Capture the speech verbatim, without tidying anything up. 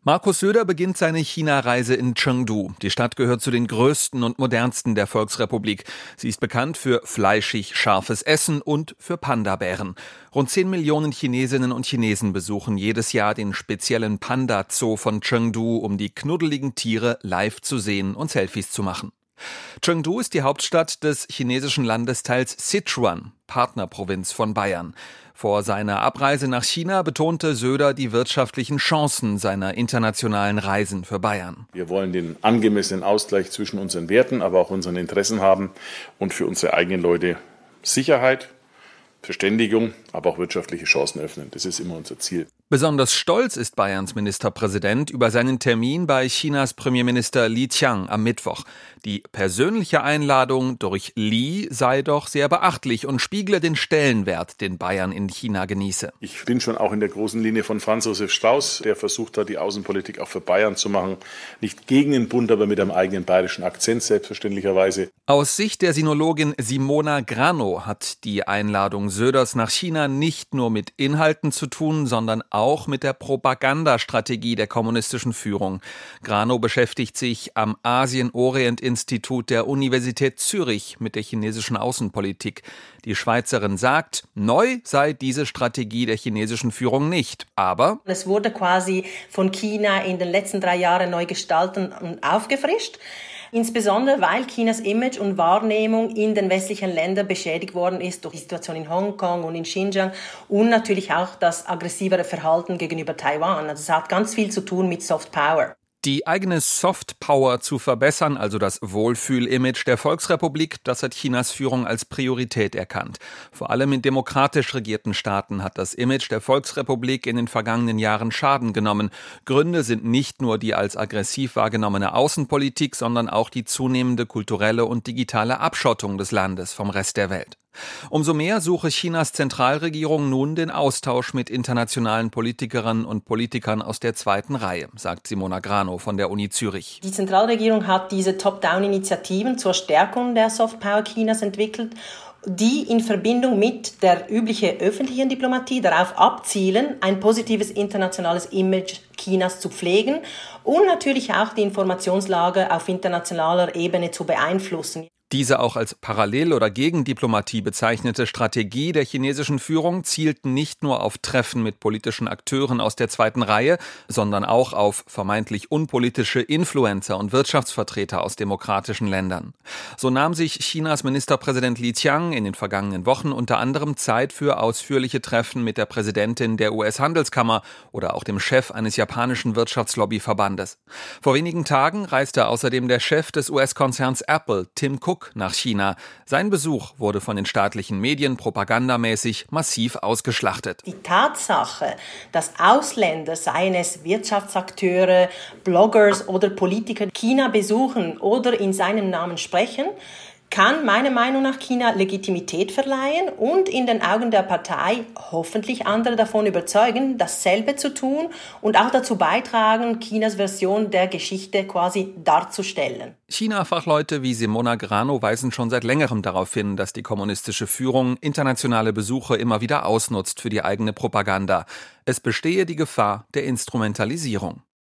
Markus Söder beginnt seine China-Reise in Chengdu. Die Stadt gehört zu den größten und modernsten der Volksrepublik. Sie ist bekannt für fleischig scharfes Essen und für Panda-Bären. Rund zehn Millionen Chinesinnen und Chinesen besuchen jedes Jahr den speziellen Panda-Zoo von Chengdu, um die knuddeligen Tiere live zu sehen und Selfies zu machen. Chengdu ist die Hauptstadt des chinesischen Landesteils Sichuan, Partnerprovinz von Bayern. Vor seiner Abreise nach China betonte Söder die wirtschaftlichen Chancen seiner internationalen Reisen für Bayern. Wir wollen den angemessenen Ausgleich zwischen unseren Werten, aber auch unseren Interessen haben und für unsere eigenen Leute Sicherheit, Verständigung, aber auch wirtschaftliche Chancen öffnen. Das ist immer unser Ziel. Besonders stolz ist Bayerns Ministerpräsident über seinen Termin bei Chinas Premierminister Li Qiang am Mittwoch. Die persönliche Einladung durch Li sei doch sehr beachtlich und spiegle den Stellenwert, den Bayern in China genieße. Ich bin schon auch in der großen Linie von Franz Josef Strauß, der versucht hat, die Außenpolitik auch für Bayern zu machen. Nicht gegen den Bund, aber mit einem eigenen bayerischen Akzent, selbstverständlicherweise. Aus Sicht der Sinologin Simona Grano hat die Einladung Söders nach China nicht nur mit Inhalten zu tun, sondern auch mit der Propagandastrategie der kommunistischen Führung. Grano beschäftigt sich am Asien-Orient-Institut der Universität Zürich mit der chinesischen Außenpolitik. Die Schweizerin sagt, neu sei diese Strategie der chinesischen Führung nicht, aber es wurde quasi von China in den letzten drei Jahren neu gestaltet und aufgefrischt. Insbesondere, weil Chinas Image und Wahrnehmung in den westlichen Ländern beschädigt worden ist durch die Situation in Hongkong und in Xinjiang und natürlich auch das aggressivere Verhalten gegenüber Taiwan. Also es hat ganz viel zu tun mit Soft Power. Die eigene Soft Power zu verbessern, also das Wohlfühl-Image der Volksrepublik, das hat Chinas Führung als Priorität erkannt. Vor allem in demokratisch regierten Staaten hat das Image der Volksrepublik in den vergangenen Jahren Schaden genommen. Gründe sind nicht nur die als aggressiv wahrgenommene Außenpolitik, sondern auch die zunehmende kulturelle und digitale Abschottung des Landes vom Rest der Welt. Umso mehr suche Chinas Zentralregierung nun den Austausch mit internationalen Politikerinnen und Politikern aus der zweiten Reihe, sagt Simona Grano von der Uni Zürich. Die Zentralregierung hat diese Top-Down-Initiativen zur Stärkung der Soft-Power Chinas entwickelt, die in Verbindung mit der üblichen öffentlichen Diplomatie darauf abzielen, ein positives internationales Image Chinas zu pflegen und natürlich auch die Informationslage auf internationaler Ebene zu beeinflussen. Diese auch als Parallel- oder Gegendiplomatie bezeichnete Strategie der chinesischen Führung zielt nicht nur auf Treffen mit politischen Akteuren aus der zweiten Reihe, sondern auch auf vermeintlich unpolitische Influencer und Wirtschaftsvertreter aus demokratischen Ländern. So nahm sich Chinas Ministerpräsident Li Qiang in den vergangenen Wochen unter anderem Zeit für ausführliche Treffen mit der Präsidentin der U S-Handelskammer oder auch dem Chef eines japanischen Wirtschaftslobbyverbandes. Vor wenigen Tagen reiste außerdem der Chef des U S-Konzerns Apple, Tim Cook, nach China. Sein Besuch wurde von den staatlichen Medien propagandamäßig massiv ausgeschlachtet. Die Tatsache, dass Ausländer, seien es Wirtschaftsakteure, Bloggers oder Politiker, China besuchen oder in seinem Namen sprechen, kann meiner Meinung nach China Legitimität verleihen und in den Augen der Partei hoffentlich andere davon überzeugen, dasselbe zu tun und auch dazu beitragen, Chinas Version der Geschichte quasi darzustellen. China-Fachleute wie Simona Grano weisen schon seit längerem darauf hin, dass die kommunistische Führung internationale Besuche immer wieder ausnutzt für die eigene Propaganda. Es bestehe die Gefahr der Instrumentalisierung.